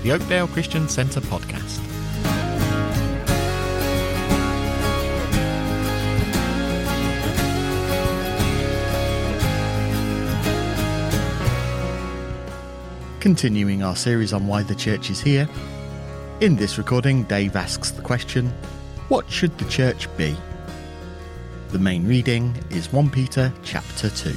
the Oakdale Christian Centre podcast. Continuing our series on why the church is here, in this recording Dave asks the question, what should the church be? The main reading is 1 Peter chapter 2.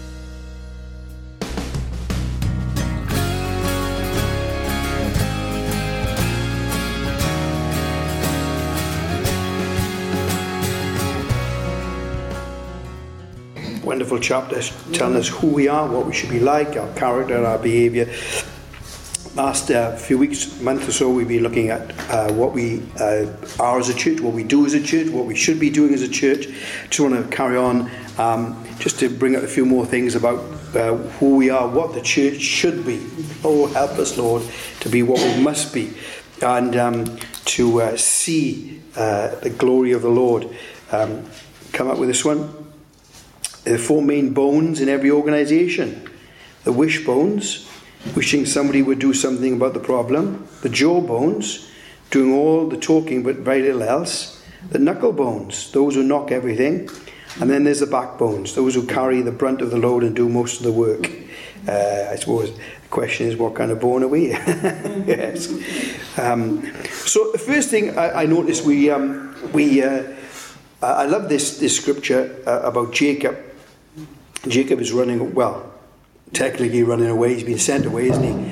Wonderful chapter telling us who we are, what we should be like, our character, our behaviour. Last few weeks, month or so, we've been looking at what we are as a church, what we do as a church, what we should be doing as a church. Just want to carry on just to bring up a few more things about who we are, what the church should be. Oh, help us, Lord, to be what we must be, and to see the glory of the Lord. Come up with this one. There are 4 main bones in every organisation. The wish bones, wishing somebody would do something about the problem. The jaw bones, doing all the talking but very little else. The knuckle bones, those who knock everything. And then there's the backbones, those who carry the brunt of the load and do most of the work. I suppose the question is, what kind of bone are we? Yes. So the first thing I noticed, I love this scripture about Jacob. Jacob is running, well, technically running away. He's been sent away, isn't he?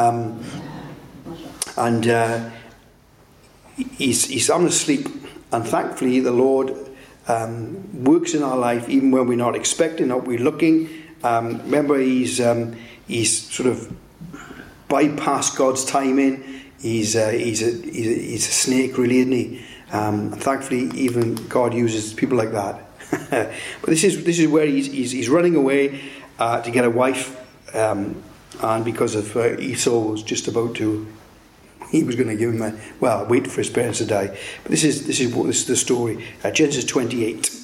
He's on asleep. And thankfully, the Lord works in our life even when we're not expecting, not we're looking. Remember, he's sort of bypassed God's timing. He's a snake, really, isn't he? Thankfully, even God uses people like that. But this is where he's running away to get a wife, and because of Esau was just about to, he was going to give him wait for his parents to die. But this is the story. Genesis 28.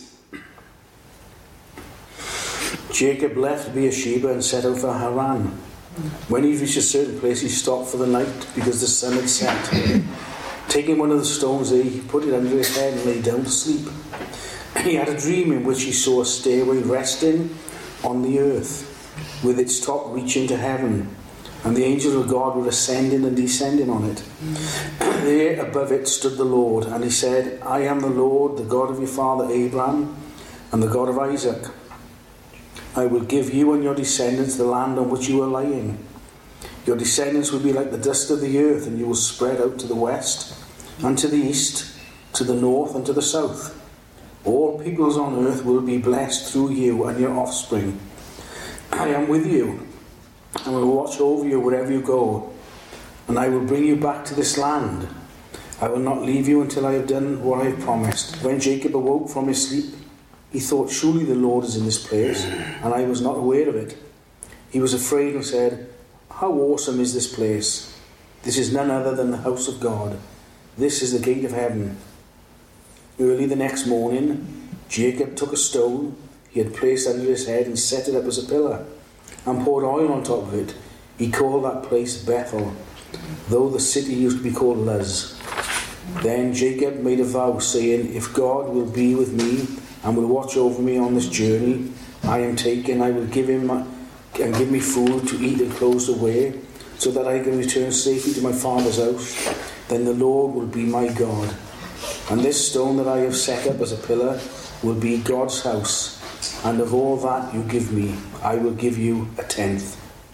Jacob left Beersheba and set out for Haran. When he reached a certain place, he stopped for the night because the sun had set. Taking one of the stones there, he put it under his head and lay down to sleep. He had a dream in which he saw a stairway resting on the earth, with its top reaching to heaven, and the angels of God were ascending and descending on it. There above it stood the Lord, and he said, I am the Lord, the God of your father Abraham, and the God of Isaac. I will give you and your descendants the land on which you are lying. Your descendants will be like the dust of the earth, and you will spread out to the west, and to the east, to the north, and to the south. All peoples on earth will be blessed through you and your offspring. I am with you, and will watch over you wherever you go, and I will bring you back to this land. I will not leave you until I have done what I have promised. When Jacob awoke from his sleep, he thought, surely the Lord is in this place, and I was not aware of it. He was afraid and said, how awesome is this place? This is none other than the house of God. This is the gate of heaven. Early the next morning, Jacob took a stone he had placed under his head and set it up as a pillar, and poured oil on top of it. He called that place Bethel, though the city used to be called Luz. Then Jacob made a vow, saying, if God will be with me and will watch over me on this journey I am taking, I will give him and give me food to eat and clothes to wear, so that I can return safely to my father's house. Then the Lord will be my God. And this stone that I have set up as a pillar will be God's house. And of all that you give me, I will give you a tenth.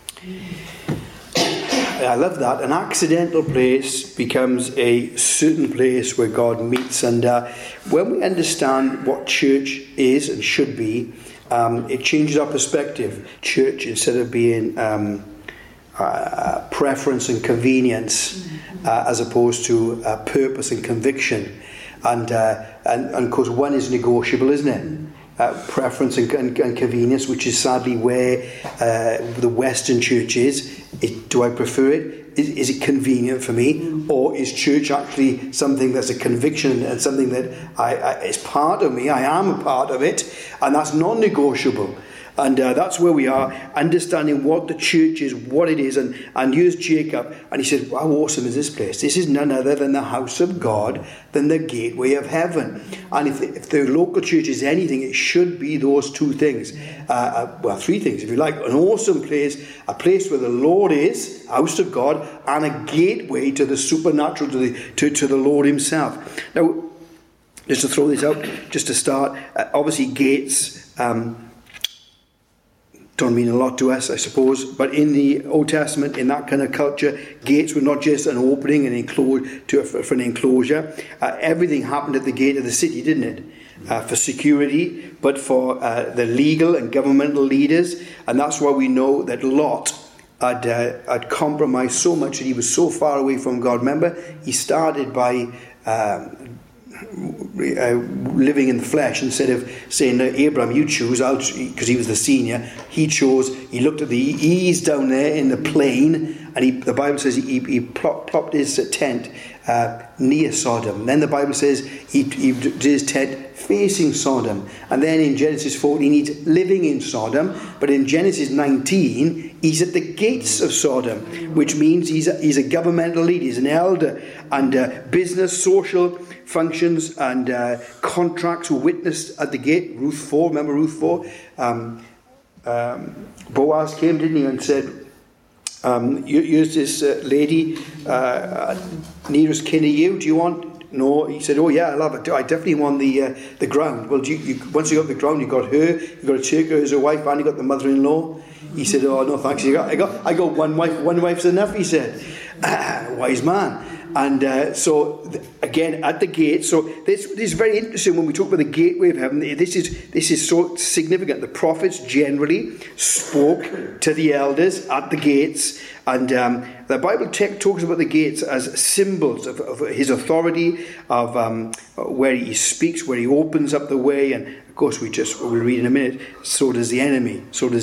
I love that. An accidental place becomes a certain place where God meets. And when we understand what church is and should be, it changes our perspective. Church, instead of being preference and convenience, as opposed to purpose and conviction. And of course, one is negotiable, isn't it? Preference and convenience, which is sadly where the Western church is. Do I prefer it? Is it convenient for me? Or is church actually something that's a conviction and something that is part of me? I am a part of it, and that's non-negotiable. And that's where we are, understanding what the church is, what it is. And here's Jacob, and he said, how awesome is this place? This is none other than the house of God, than the gateway of heaven. And if the local church is anything, it should be those two things. Well, three things, if you like. An awesome place, a place where the Lord is, house of God, and a gateway to the supernatural, to the Lord himself. Now, just to throw this out, just to start, obviously gates don't mean a lot to us, I suppose, but in the Old Testament, in that kind of culture, gates were not just an opening and for an enclosure. Everything happened at the gate of the city, didn't it? For security, but for the legal and governmental leaders. And that's why we know that Lot had compromised so much that he was so far away from God. Remember, he started by living in the flesh. Instead of saying, Abraham, you choose, because he was the senior, he chose. He looked at the ease down there in the plain, and the Bible says he plopped his tent near Sodom. And then the Bible says he did his tent facing Sodom. And then in Genesis 14 he's living in Sodom, but in Genesis 19 he's at the gates of Sodom, which means he's a governmental leader, he's an elder, and business, social functions and contracts were witnessed at the gate. Ruth 4, remember Ruth 4? Boaz came, didn't he, and said, here's this lady, nearest kin of you, do you want? No, he said, oh yeah, I love it. I definitely want the ground. Well, once you got the ground, you got her, you got to take her as a wife, and you got the mother-in-law. He said, oh no thanks, I got one wife, one wife's enough, he said. Wise man. And so again at the gate, so this is very interesting when we talk about the gateway of heaven. This is so significant. The prophets generally spoke to the elders at the gates, and the Bible talks about the gates as symbols of his authority, of where he speaks, where he opens up the way. And of course we'll read in a minute, so does the enemy.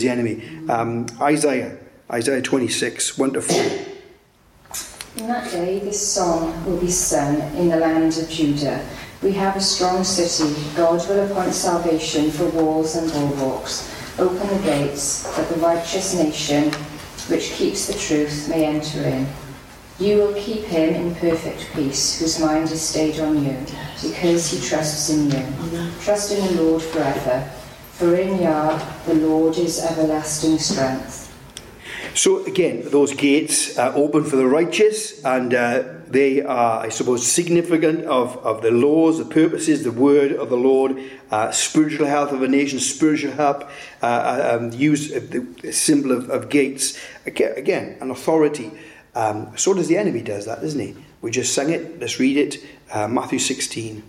Isaiah 26 1-4. In that day this song will be sung in the land of Judah. We have a strong city. God will appoint salvation for walls and bulwarks. Open the gates, that the righteous nation, which keeps the truth, may enter in. You will keep him in perfect peace, whose mind is stayed on you, because he trusts in you. Trust in the Lord forever, for in Yah the Lord is everlasting strength. So again, those gates are open for the righteous, and they are, I suppose, significant of the laws, the purposes, the word of the Lord, spiritual health of a nation, spiritual help, use the symbol of gates. Again, an authority. So does the enemy, does that, doesn't he? We just sang it. Let's read it. Matthew 16.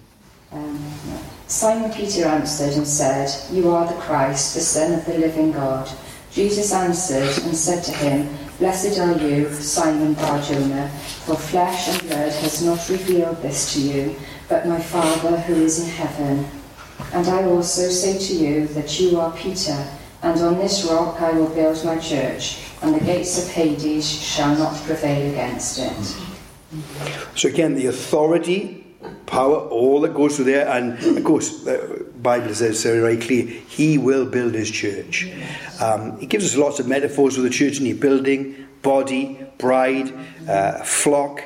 Simon Peter answered and said, You are the Christ, the Son of the living God. Jesus answered and said to him, Blessed are you, Simon Bar-Jonah, for flesh and blood has not revealed this to you, but my Father who is in heaven. And I also say to you that you are Peter, and on this rock I will build my church, and the gates of Hades shall not prevail against it. So again, the authority, power, all that goes through there, and of course the Bible says very clear, he will build his church. He gives us lots of metaphors for the church, and building, body, bride, flock,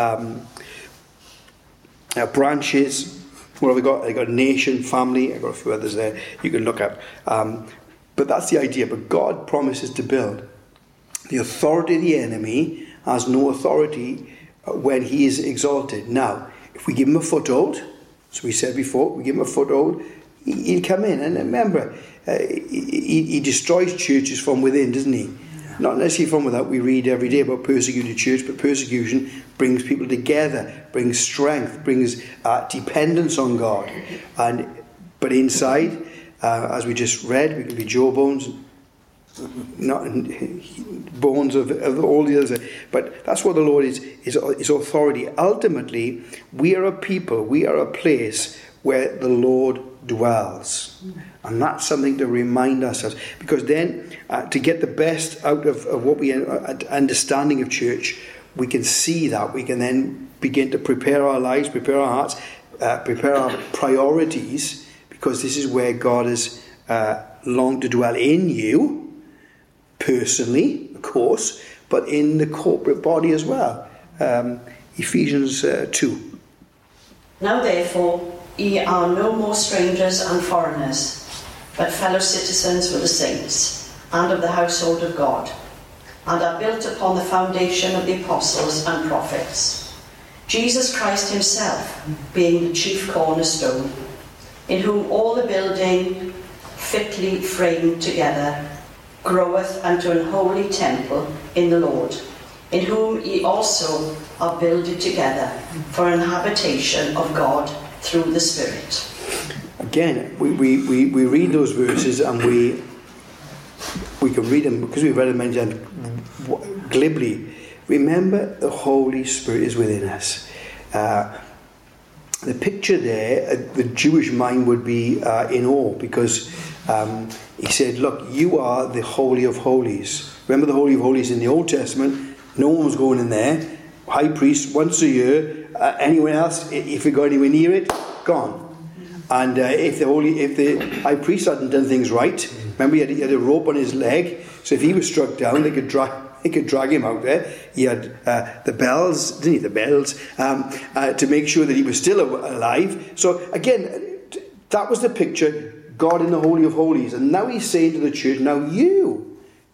branches. What have we got? I got nation, family. I got a few others there you can look up. But that's the idea. But God promises to build. The authority of the enemy has no authority when he is exalted. Now, if we give him a foothold, as we said before, we give him a foothold, he'll come in. And remember, he destroys churches from within, doesn't he? Not necessarily from without. We read every day about persecuted church, but persecution brings people together, brings strength, brings dependence on God. But inside, as we just read, we can be jawbones, not bones of all the others. But that's what the Lord is authority. Ultimately, we are a people, we are a place where the Lord dwells. And that's something to remind ourselves. Because then, to get the best out of what we understanding of church, we can see that. We can then begin to prepare our lives, prepare our hearts, prepare our priorities, because this is where God has long to dwell in you, personally, of course, but in the corporate body as well. Ephesians 2. Now therefore, ye are no more strangers and foreigners, but fellow citizens with the saints, and of the household of God, and are built upon the foundation of the apostles and prophets, Jesus Christ himself being the chief cornerstone, in whom all the building fitly framed together groweth unto an holy temple in the Lord, in whom ye also are builded together for an habitation of God through the Spirit. Again, we read those verses, and we can read them because we've read them many times glibly. Remember, the Holy Spirit is within us. The picture there, the Jewish mind would be in awe, because he said, look, you are the Holy of Holies. Remember the Holy of Holies in the Old Testament? No one was going in there. High priest once a year. Anyone else, if you go anywhere near it, gone. And if the high priest hadn't done things right, remember he had a rope on his leg, so if he was struck down, they could drag him out there. He had the bells, didn't he? The bells, to make sure that he was still alive. So again, that was the picture, God in the Holy of Holies. And now he's saying to the church, now you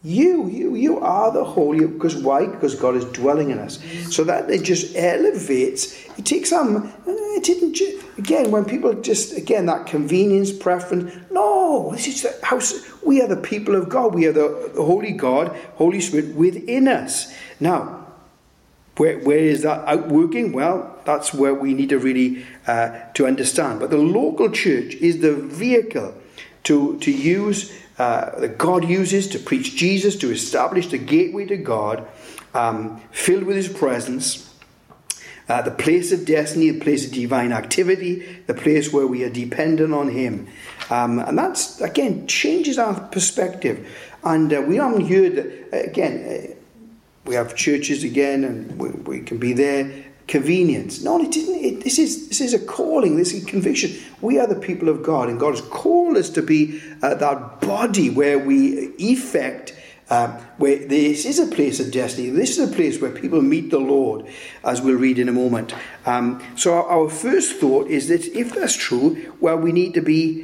are the holy. Because why? Because God is dwelling in us. So that it just elevates. It takes it didn't. Again, when people that convenience, preference. No, this is the house. We are the people of God. We are the Holy God, Holy Spirit within us. Now, where is that outworking? Well, that's where we need to really to understand. But the local church is the vehicle to use. That God uses to preach Jesus, to establish the gateway to God, filled with his presence, the place of destiny, the place of divine activity, the place where we are dependent on him. And that's, again, changes our perspective. And we haven't heard that, again, we have churches again, and we can be there. Convenience. No, it didn't. This is a calling. This is a conviction. We are the people of God, and God has called us to be that body where we effect. Where this is a place of destiny. This is a place where people meet the Lord, as we'll read in a moment. So our first thought is that if that's true, well, we need to be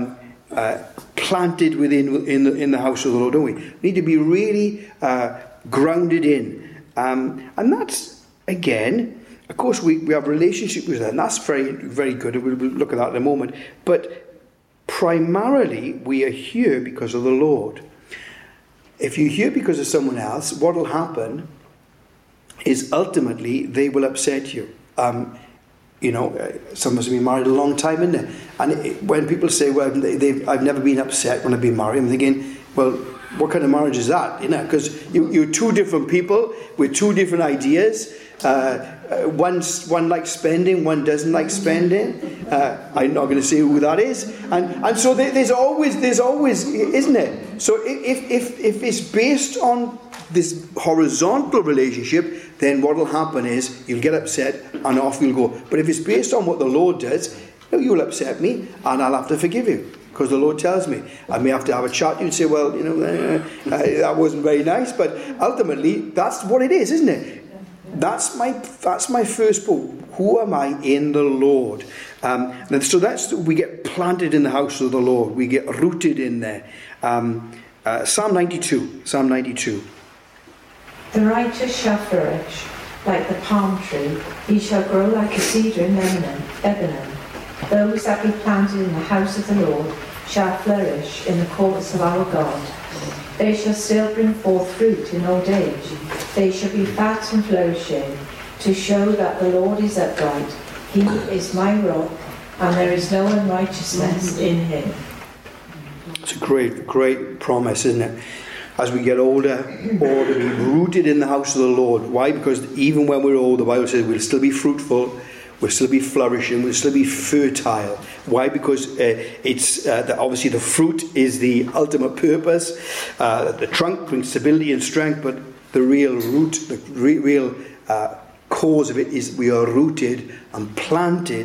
planted in the house of the Lord, don't we? We need to be really grounded in, and that's again. Of course, we have a relationship with that, and that's very, very good, and we'll look at that in a moment. But primarily, we are here because of the Lord. If you're here because of someone else, what will happen is ultimately they will upset you. Some of us have been married a long time, isn't it? And when people say, well, I've never been upset when I've been married, I'm thinking, well, what kind of marriage is that? Because you're two different people with two different ideas. One likes spending, one doesn't like spending. I'm not going to say who that is. And so there's always, isn't it? So if it's based on this horizontal relationship, then what will happen is you'll get upset and off you'll go. But if it's based on what the Lord does, you'll upset me and I'll have to forgive you. Because the Lord tells me. I may have to have a chat. You'd say, well, that wasn't very nice. But ultimately, that's what it is, isn't it? That's my first point. Who am I in the Lord? And so we get planted in the house of the Lord. We get rooted in there. Psalm 92. The righteous shall flourish like the palm tree. He shall grow like a cedar in Lebanon. Those that be planted in the house of the Lord shall flourish in the courts of our God. They shall still bring forth fruit in old age. They shall be fat and flourishing, to show that the Lord is upright. He is my rock, and there is no unrighteousness in him. It's a great, great promise, isn't it? As we get older, or to be rooted in the house of the Lord. Why? Because even when we're old, the Bible says we'll still be fruitful, we'll still be flourishing, we'll still be fertile. Why? Because it's obviously the fruit is the ultimate purpose. The trunk brings stability and strength, but the real root, the real cause of it is we are rooted and planted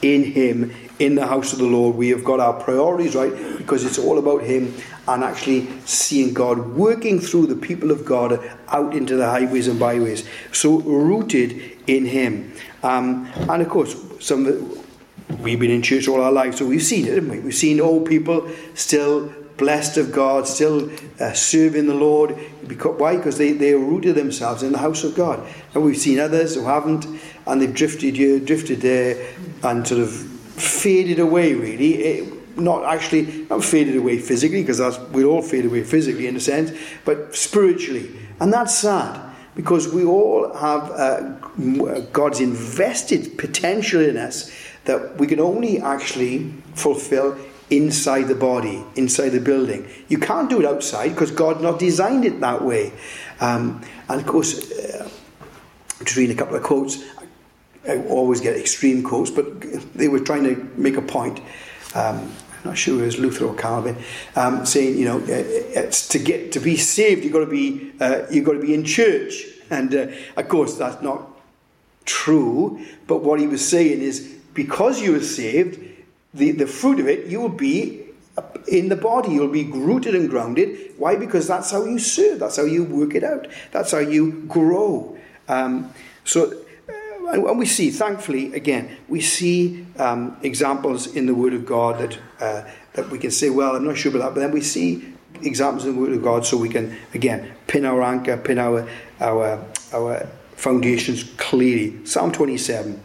in him, in the house of the Lord. We have got our priorities right because it's all about him and actually seeing God working through the people of God out into the highways and byways. So rooted in him. And of course, we've been in church all our lives, so we've seen it, haven't we? We've seen old people still blessed of God, still serving the Lord. Why? Because they rooted themselves in the house of God. And we've seen others who haven't, and they've drifted here, drifted there, and sort of faded away, really. Not faded away physically, because we all fade away physically in a sense, but spiritually. And that's sad, because we all have God's invested potential in us that we can only actually fulfill inside the body, inside the building. You can't do it outside because God not designed it that way. And of course, to read a couple of quotes, I always get extreme quotes, but they were trying to make a point. I'm not sure it was Luther or Calvin, saying, it's to be saved, you've got to be in church. And of course, that's not true. But what he was saying is, because you are saved, the fruit of it, you will be in the body. You'll be rooted and grounded. Why? Because that's how you serve. That's how you work it out. That's how you grow. And we see, thankfully, again, we see examples in the Word of God that we can say, well, I'm not sure about that, but then we see examples in the Word of God, so we can, again, pin our anchor, pin our foundations clearly. Psalm 27.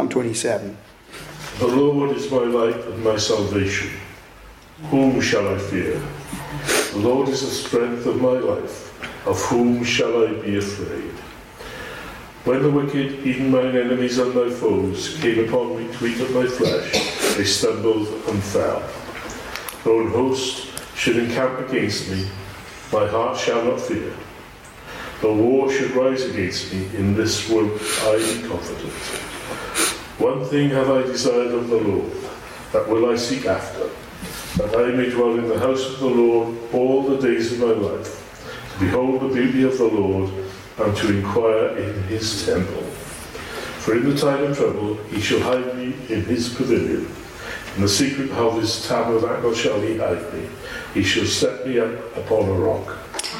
The Lord is my light and my salvation. Whom shall I fear? The Lord is the strength of my life. Of whom shall I be afraid? When the wicked, even mine enemies and my foes, came upon me to eat up my flesh, they stumbled and fell. Though an host should encamp against me, my heart shall not fear. Though war should rise against me, in this will I be confident. One thing have I desired of the Lord, that will I seek after, that I may dwell in the house of the Lord all the days of my life, to behold the beauty of the Lord, and to inquire in his temple. For in the time of trouble he shall hide me in his pavilion. In the secret of his tabernacle shall he hide me. He shall set me up upon a rock.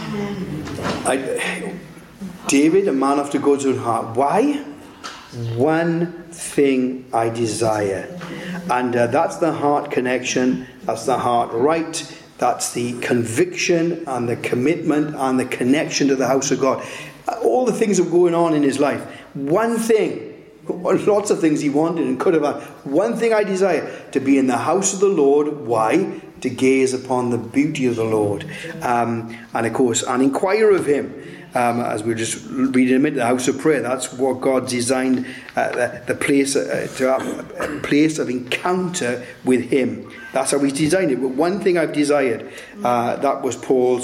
David, a man after God's own heart. Why? One thing I desire. And that's the heart connection. That's the heart right. That's the conviction and the commitment and the connection to the house of God. All the things that were going on in his life. One thing, lots of things he wanted and could have had. One thing I desire, to be in the house of the Lord. Why? To gaze upon the beauty of the Lord. And of course, and inquire of him. As we just read in a minute, the house of prayer. That's what God designed, the place to have a place of encounter with him. That's how he designed it. But one thing I've desired, that was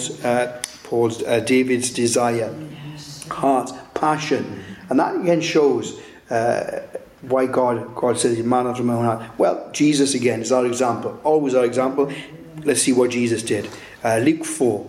David's desire, heart, passion, and that again shows why God says, "Man after my own heart." Well, Jesus again is our example, always our example. Let's see what Jesus did. Luke 4.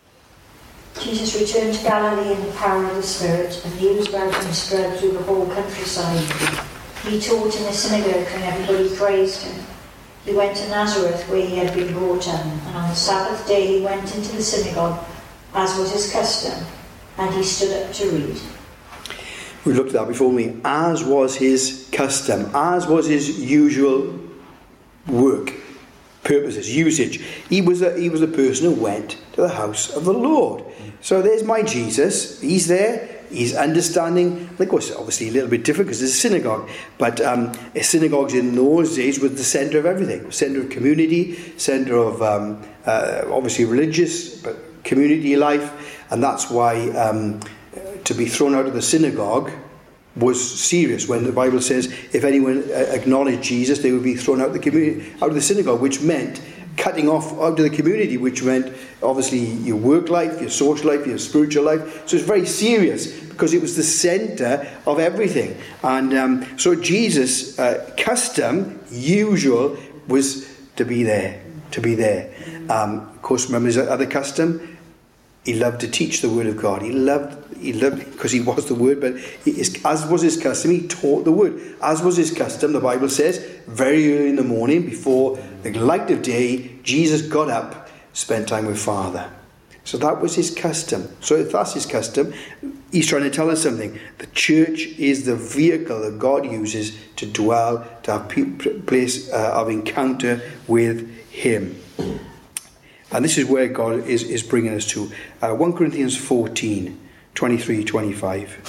Jesus returned to Galilee in the power of the Spirit, and news about him spread through the whole countryside. He taught in the synagogue, and everybody praised him. He went to Nazareth, where he had been brought up, and on the Sabbath day he went into the synagogue, as was his custom, and he stood up to read. We looked at that before me. As was his custom, as was his usual work, purposes, usage. He was a person who went to the house of the Lord. So there's my Jesus. He's there. He's understanding. Of course, obviously a little bit different because it's a synagogue. But synagogues in those days was the centre of everything. Centre of community, centre of obviously religious, but community life. And that's why to be thrown out of the synagogue was serious. When the Bible says if anyone acknowledged Jesus, they would be thrown out of the community, out of the synagogue, which meant cutting off out of the community, which meant obviously your work life, your social life, your spiritual life. So it's very serious because it was the centre of everything. And so Jesus' custom, usual, was to be there. Of course, remember his other custom? He loved to teach the word of God. He loved because he was the word, but as was his custom, he taught the word. As was his custom, the Bible says, very early in the morning, before the light of day, Jesus got up, spent time with Father. So that was his custom. So if that's his custom, he's trying to tell us something. The church is the vehicle that God uses to dwell, to have place of encounter with him. And this is where God is bringing us to. 1 Corinthians 14, 23, 25.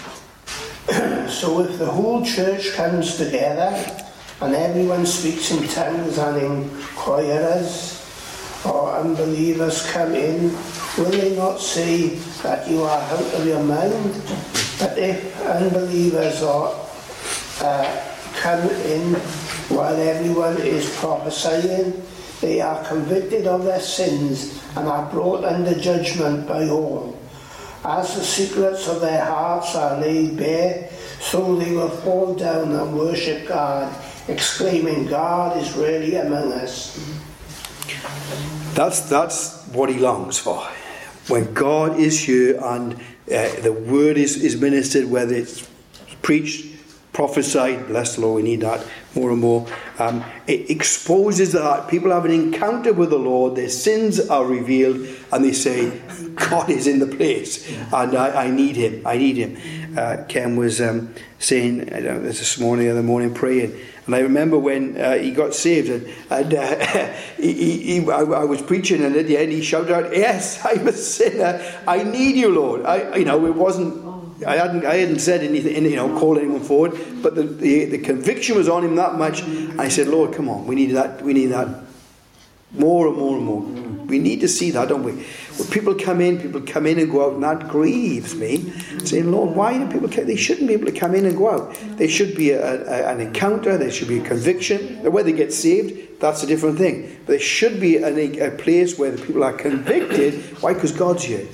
So if the whole church comes together and everyone speaks in tongues and inquirers or unbelievers come in, will they not say that you are out of your mind? But if unbelievers come in while everyone is prophesying, they are convicted of their sins and are brought under judgment by all. As the secrets of their hearts are laid bare, so they will fall down and worship God, exclaiming, God is really among us. That's what he longs for. When God is here and the word is ministered, whether it's preached, prophesied, bless the Lord, we need that more and more. It exposes that people have an encounter with the Lord, their sins are revealed, and they say, God is in the place, and I need him. Ken was saying this morning, the other morning, praying, and I remember when he got saved, and I was preaching, and at the end he shouted out, "Yes, I'm a sinner. I need you, Lord." It wasn't. I hadn't said anything, called anyone forward, but the conviction was on him that much. I said, Lord, come on, we need that more and more and more. We need to see that, don't we? When people come in and go out, and that grieves me. Saying, Lord, why do people come? They shouldn't be able to come in and go out. There should be an encounter, there should be a conviction. Now, whether they get saved, that's a different thing. But there should be a place where the people are convicted. Why? Because God's here.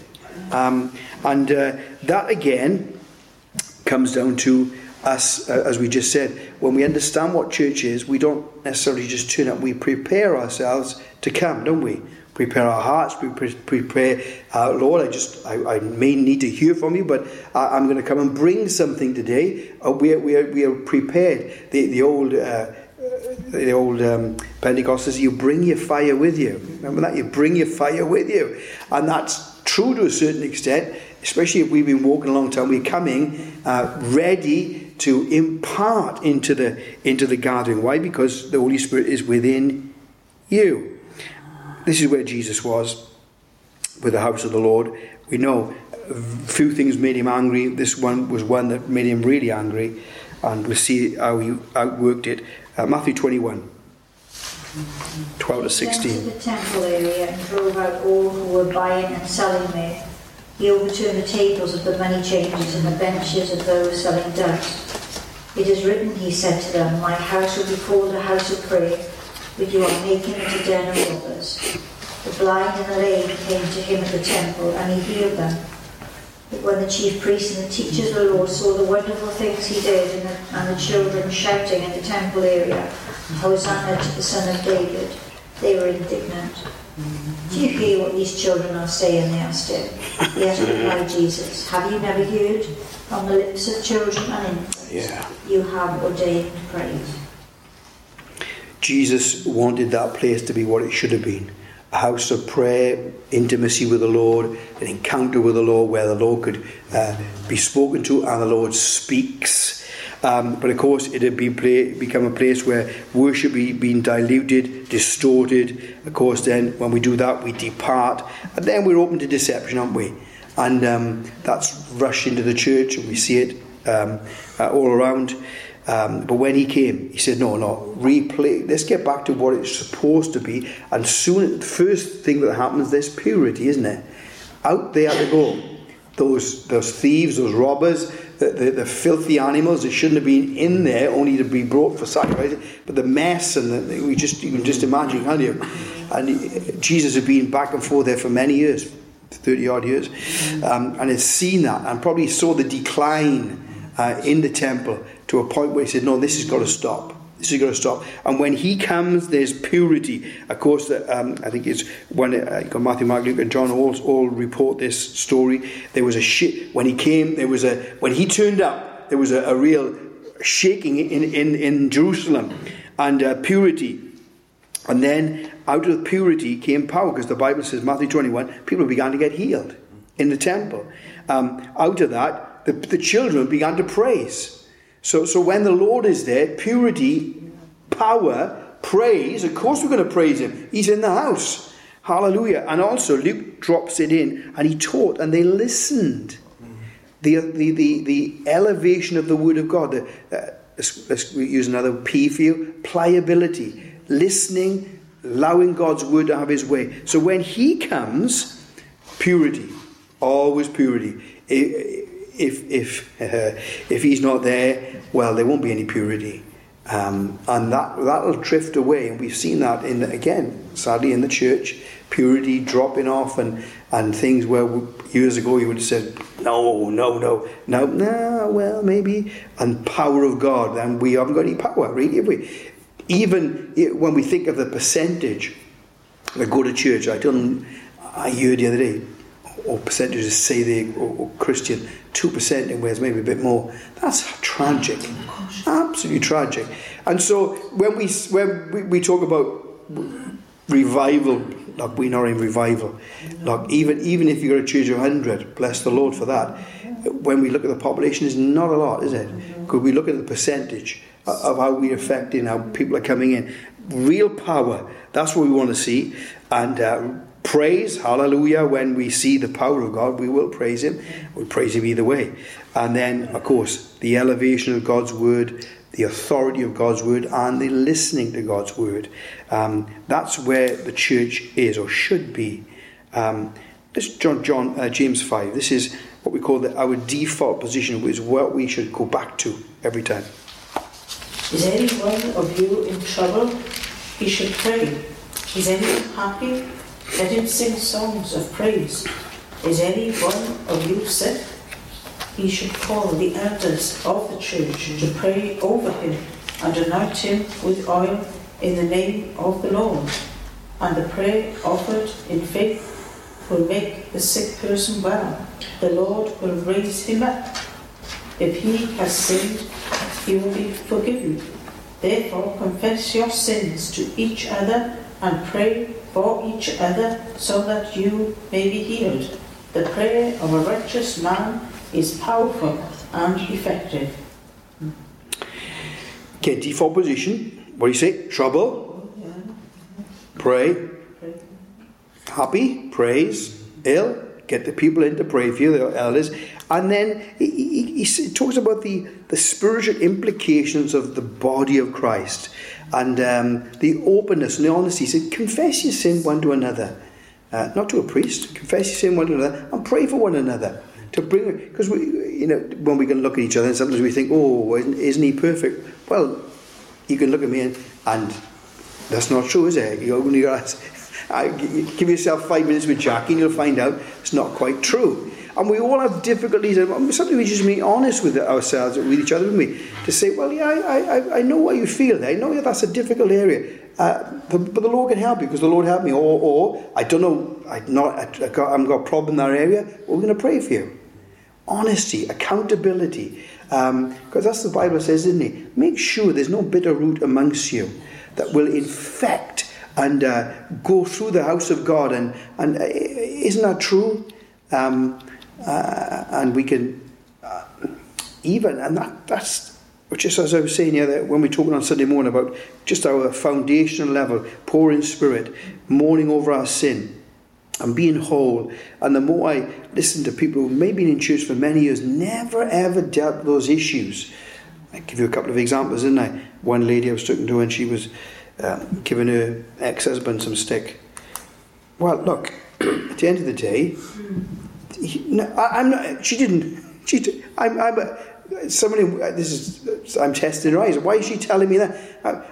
That again comes down to us, as we just said, when we understand what church is, we don't necessarily just turn up. We prepare ourselves to come, don't we? Prepare our hearts. We prepare, Lord, I may need to hear from you, but I'm going to come and bring something today. We are prepared. The old Pentecostals, you bring your fire with you. Remember that? You bring your fire with you, and that's true to a certain extent. Especially if we've been walking a long time, we're coming ready to impart into the gathering. Why? Because the Holy Spirit is within you. This is where Jesus was with the house of the Lord. We know a few things made him angry. This one was one that made him really angry, and we'll see how he outworked it. Matthew 21, 12 to 16. He entered the temple area and drove out all who were buying and selling there. He overturned the tables of the money changers and the benches of those selling dust. It is written, he said to them, my house will be called a house of prayer, but you are making it a den of robbers. The blind and the lame came to him at the temple, and he healed them. But when the chief priests and the teachers of the law saw the wonderful things he did, and the children shouting in the temple area, Hosanna to the Son of David, they were indignant. Do you hear what these children are saying? They asked him. Yes, replied Jesus. Have you never heard from the lips of children and infants? Yeah. You have ordained praise. Jesus wanted that place to be what it should have been. A house of prayer, intimacy with the Lord, an encounter with the Lord where the Lord could be spoken to and the Lord speaks. But of course it had become a place where worship had been diluted, distorted. Of course then when we do that we depart, and then we're open to deception, aren't we? And that's rushed into the church, and we see it all around. But when he came, he said, no, replay. Let's get back to what it's supposed to be. And soon, the first thing that happens, there's purity, isn't it? Out there they go. Those thieves, those robbers, the filthy animals that shouldn't have been in there, only to be brought for sacrifice. But the mess, and you can just imagine, can't you? And Jesus had been back and forth there for many years, 30 odd years, and had seen that, and probably saw the decline in the temple, to a point where he said, no, this has got to stop. This is going to stop. And when he comes, there's purity. Of course, I think it's when Matthew, Mark, Luke, and John all report this story. There was a when he came. When he turned up, there was a real shaking in Jerusalem, and purity. And then out of purity came power, because the Bible says, Matthew 21, people began to get healed in the temple. Out of that, the children began to praise. So when the Lord is there, purity, power, praise, of course we're going to praise him. He's in the house. Hallelujah. And also Luke drops it in, and he taught, and they listened. The elevation of the word of God. Let's use another P for you. Pliability. Listening, allowing God's word to have his way. So when he comes, purity. Always purity. If he's not there, well, there won't be any purity, and that'll drift away. And we've seen that sadly in the church, purity dropping off, and things where years ago you would have said no, well, maybe, and power of God, and we haven't got any power, really, have we? Even when we think of the percentage that go to church, I heard the other day, or percentages say they're Christian, 2% in Wales, maybe a bit more. That's tragic, absolutely tragic. And so when we talk about revival, like we're not in revival, like even if you've got a church of 100, bless the Lord for that. When we look at the population, it's not a lot, is it? Because we look at the percentage of how we're affecting, how people are coming in. Real power, that's what we want to see. And praise, hallelujah, when we see the power of God, we will praise him. We'll praise him either way. And then, of course, the elevation of God's word, the authority of God's word, and the listening to God's word. That's where the church is, or should be. This is James 5. This is what we call our default position, which is what we should go back to every time. Is any one of you in trouble? He should pray. Is anyone happy? Let him sing songs of praise. Is any one of you sick? He should call the elders of the church to pray over him and anoint him with oil in the name of the Lord. And the prayer offered in faith will make the sick person well. The Lord will raise him up. If he has sinned, he will be forgiven. Therefore, confess your sins to each other and pray for each other so that you may be healed. The prayer of a righteous man is powerful and effective. Okay, default position. What do you say? Trouble. Pray. Happy. Praise. Ill. Get the people in to pray for you, the elders. And then he talks about the spiritual implications of the body of Christ. And the openness and the honesty. He said, confess your sin one to another. Not to a priest. Confess your sin one to another. And pray for one another. To bring, because when we can look at each other, and sometimes we think, oh, isn't he perfect? Well, you can look at me and that's not true, is it? You give yourself 5 minutes with Jackie and you'll find out it's not quite true. And we all have difficulties. Sometimes we just be honest with ourselves, with each other, don't we? To say, well, yeah, I know what you feel. I know that's a difficult area. But the Lord can help you, because the Lord helped me. Or I don't know, I've got a problem in that area. Well, we're going to pray for you. Honesty, accountability. Because that's what the Bible says, isn't it? Make sure there's no bitter root amongst you that will infect and go through the house of God. And isn't that true? And we can that's just as I was saying here, when we're talking on Sunday morning about just our foundational level, poor in spirit, mourning over our sin and being whole. And the more I listen to people who may have been in church for many years, never ever dealt with those issues. I'll give you a couple of examples, didn't I? One lady I was talking to, and she was giving her ex-husband some stick. Well, look, at the end of the day, I'm testing her eyes. Why is she telling me that?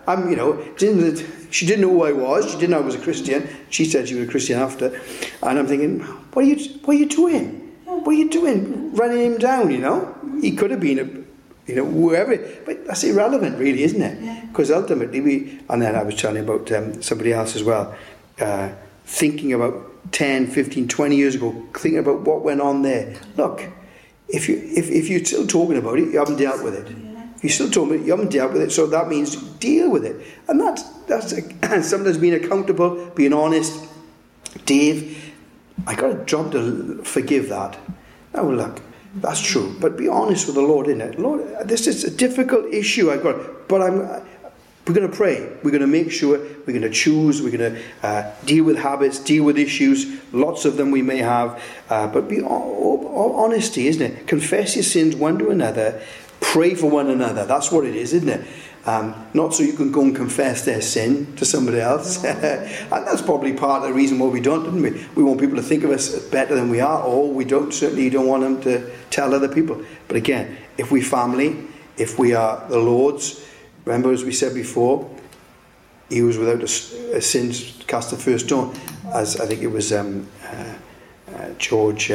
She didn't know who I was. She didn't know I was a Christian. She said she was a Christian after. And I'm thinking, what are you doing? What are you doing? Running him down, He could have been whoever. But that's irrelevant, really, isn't it? Because ultimately, and then I was telling you about somebody else as well, thinking about 10, 15, 20 years ago, thinking about what went on there. Look, if you're still talking about it, you haven't dealt with it. If you're still talking about it, you haven't dealt with it, so that means deal with it. And that's sometimes being accountable, being honest. Dave, I got a job to forgive that. Now look, that's true, but be honest with the Lord, innit? Lord, this is a difficult issue but we're going to pray. We're going to make sure, we're going to choose, we're going to deal with habits, deal with issues, lots of them we may have, but be honesty, isn't it? Confess your sins one to another, pray for one another. That's what it is, isn't it? Not so you can go and confess their sin to somebody else. And that's probably part of the reason why we don't, didn't we? We want people to think of us better than we are, or we certainly don't want them to tell other people. But again, if we're family, if we are the Lord's, remember as we said before, he was without a sin cast the first stone, as I think it was George...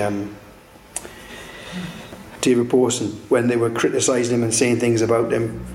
David Pawson, when they were criticising him and saying things about him,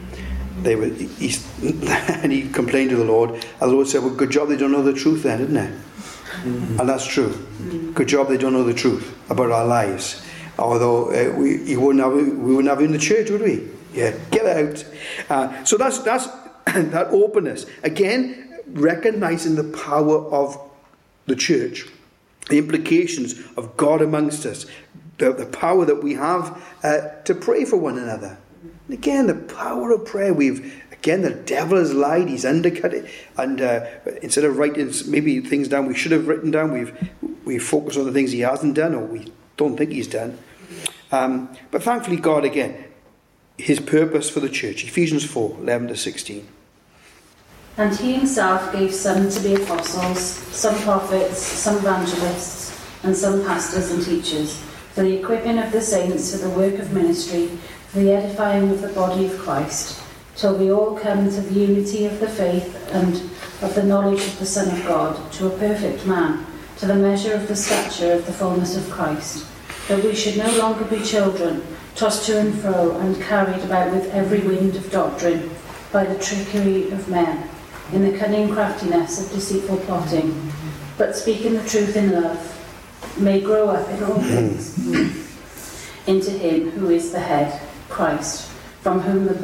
and he complained to the Lord, and the Lord said, well, good job they don't know the truth then, isn't it? And that's true. Good job they don't know the truth about our lives. Although we wouldn't have in the church, would we? Yeah, get out. So that's that openness. Again, recognising the power of the church, the implications of God amongst us, the power that we have to pray for one another. And again, the power of prayer. The devil has lied. He's undercut it, and instead of writing maybe things down we should have written down, we've focused on the things he hasn't done, or we don't think he's done. But thankfully, God, again, his purpose for the church. Ephesians 4:11-16. And he himself gave some to be apostles, some prophets, some evangelists, and some pastors and teachers, for the equipping of the saints for the work of ministry, for the edifying of the body of Christ, till we all come to the unity of the faith and of the knowledge of the Son of God, to a perfect man, to the measure of the stature of the fullness of Christ, that we should no longer be children, tossed to and fro and carried about with every wind of doctrine, by the trickery of men, in the cunning craftiness of deceitful plotting, but speaking the truth in love, may grow up in all things into him who is the head, Christ, from whom the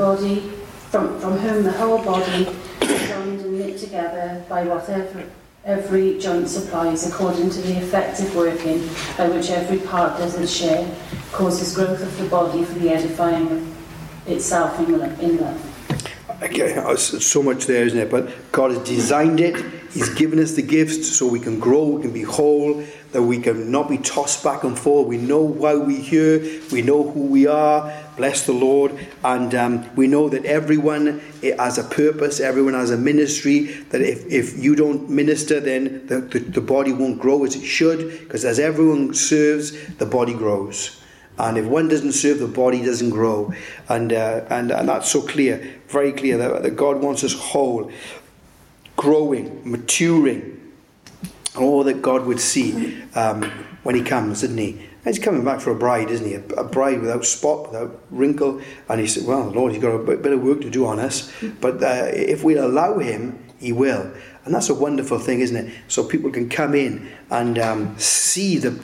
whole body is joined and knit together by whatever every joint supplies, according to the effective working by which every part does its share, causes growth of the body for the edifying of itself in love. Okay, so much there, isn't it? But God has designed it. He's given us the gifts so we can grow, we can be whole, that we can not be tossed back and forth. We know why we're here. We know who we are. Bless the Lord. And we know that everyone has a purpose. Everyone has a ministry. That if you don't minister, then the body won't grow as it should. Because as everyone serves, the body grows. And if one doesn't serve, the body doesn't grow. And that's so clear, very clear, that God wants us whole, growing, maturing, all that God would see when he comes, isn't he? And he's coming back for a bride, isn't he? A bride without spot, without wrinkle. And he said, well, Lord, you've got a bit of work to do on us. But if we allow him, he will. And that's a wonderful thing, isn't it? So people can come in and see the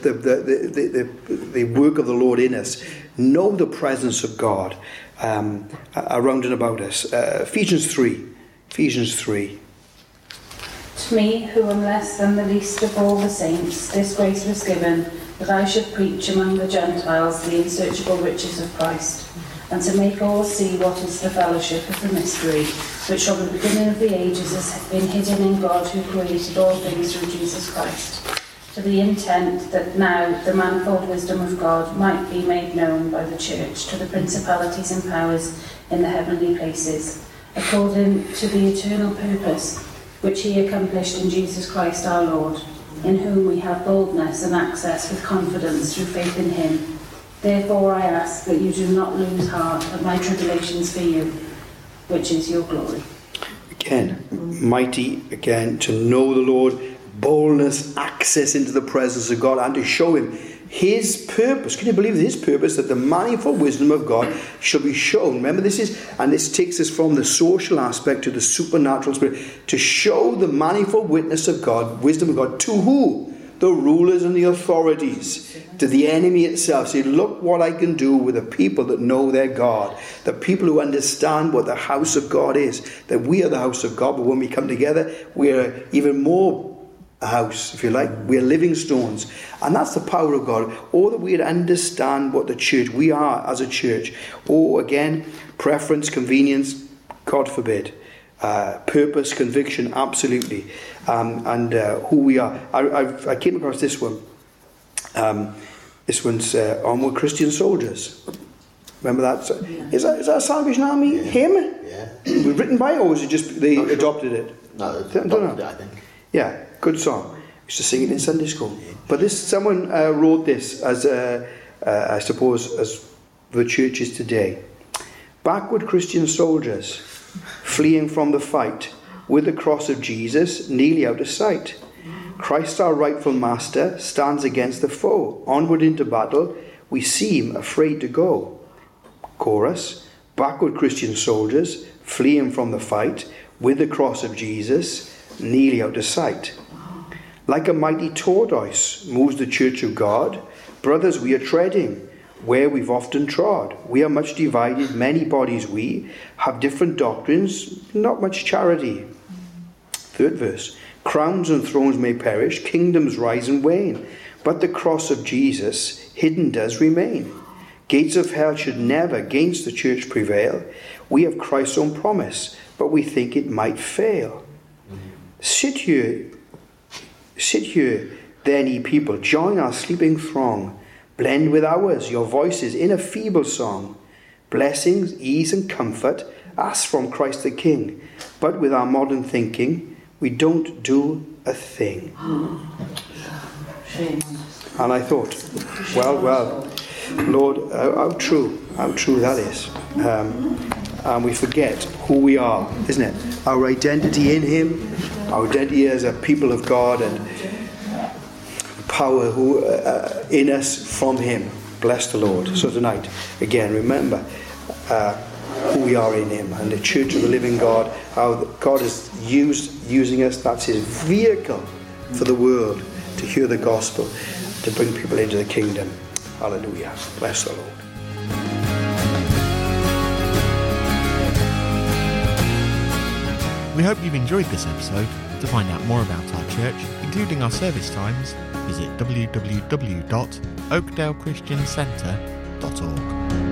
work of the Lord in us, know the presence of God around and about us. Ephesians 3. To me, who am less than the least of all the saints, this grace was given, that I should preach among the Gentiles the unsearchable riches of Christ, and to make all see what is the fellowship of the mystery, which from the beginning of the ages has been hidden in God, who created all things through Jesus Christ, to the intent that now the manifold wisdom of God might be made known by the church to the principalities and powers in the heavenly places, according to the eternal purpose which he accomplished in Jesus Christ our Lord, in whom we have boldness and access with confidence through faith in him. Therefore I ask that you do not lose heart at my tribulations for you, which is your glory. Again, mighty, again, to know the Lord, boldness, access into the presence of God, and to show him his purpose. Can you believe his purpose? That the manifold wisdom of God shall be shown. Remember, this takes us from the social aspect to the supernatural spirit, to show the manifold wisdom of God to who? The rulers and the authorities, to the enemy itself. Say, look what I can do with the people that know their God, the people who understand what the house of God is, that we are the house of God, but when we come together, we are even more a house, if you like. We are living stones, and that's the power of God. Or that we understand what the church, we are as a church. Or again, preference, convenience, God forbid. Purpose, conviction, absolutely. And who we are. I came across this one. This one's Onward Christian Soldiers. Remember that? Yeah. Is that a Salvation Army hymn? Yeah. Was it written by, or was it just they adopted it? No, don't know. I think. Yeah, good song. Used to sing it in Sunday school. But someone wrote this as I suppose as the churches today. Backward Christian soldiers, fleeing from the fight, with the cross of Jesus nearly out of sight. Christ, our rightful master, stands against the foe. Onward into battle, we seem afraid to go. Chorus, backward Christian soldiers, fleeing from the fight, with the cross of Jesus nearly out of sight. Like a mighty tortoise moves the church of God. Brothers, we are treading where we've often trod. We are much divided, many bodies we, have different doctrines, not much charity. Third verse, crowns and thrones may perish, kingdoms rise and wane, but the cross of Jesus hidden does remain. Gates of hell should never against the church prevail. We have Christ's own promise, but we think it might fail. Sit here then, ye people, join our sleeping throng. Blend with ours your voices in a feeble song. Blessings, ease and comfort, ask from Christ the King. But with our modern thinking, we don't do a thing. And I thought, well, Lord, how true that is. And we forget who we are, isn't it? Our identity in him, our identity as a people of God, and power in us from him. Bless the Lord. So tonight, again, remember who we are in him, and the church of the living God, how God is using us. That's his vehicle for the world to hear the gospel, to bring people into the kingdom. Hallelujah. Bless the Lord. We hope you've enjoyed this episode. To find out more about our church, including our service times, visit www.oakdalechristiancentre.org.